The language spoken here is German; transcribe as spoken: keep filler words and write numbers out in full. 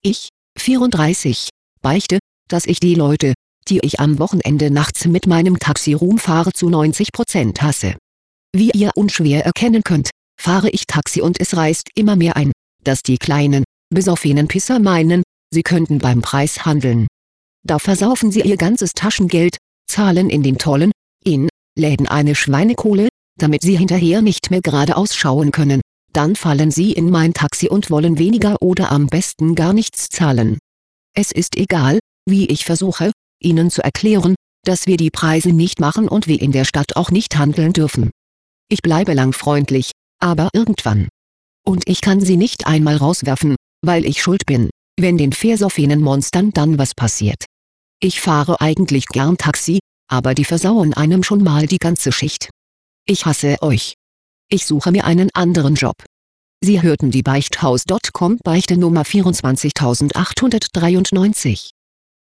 Ich, vierunddreißig, beichte, dass ich die Leute, die ich am Wochenende nachts mit meinem Taxi rumfahre, zu neunzig Prozent hasse. Wie ihr unschwer erkennen könnt, fahre ich Taxi und es reißt immer mehr ein, dass die kleinen, besoffenen Pisser meinen, sie könnten beim Preis handeln. Da versaufen sie ihr ganzes Taschengeld, zahlen in den tollen, in, Läden eine Schweinekohle, damit sie hinterher nicht mehr geradeaus schauen können, dann fallen sie in mein Taxi und wollen weniger oder am besten gar nichts zahlen. Es ist egal, wie ich versuche, ihnen zu erklären, dass wir die Preise nicht machen und wir in der Stadt auch nicht handeln dürfen. Ich bleibe lang freundlich, aber irgendwann. Und ich kann sie nicht einmal rauswerfen, weil ich schuld bin, wenn den versoffenen Monstern dann was passiert. Ich fahre eigentlich gern Taxi, aber die versauen einem schon mal die ganze Schicht. Ich hasse euch. Ich suche mir einen anderen Job. Sie hörten die Beichthaus Punkt com Beichte Nummer vierundzwanzigtausendachthundertdreiundneunzig.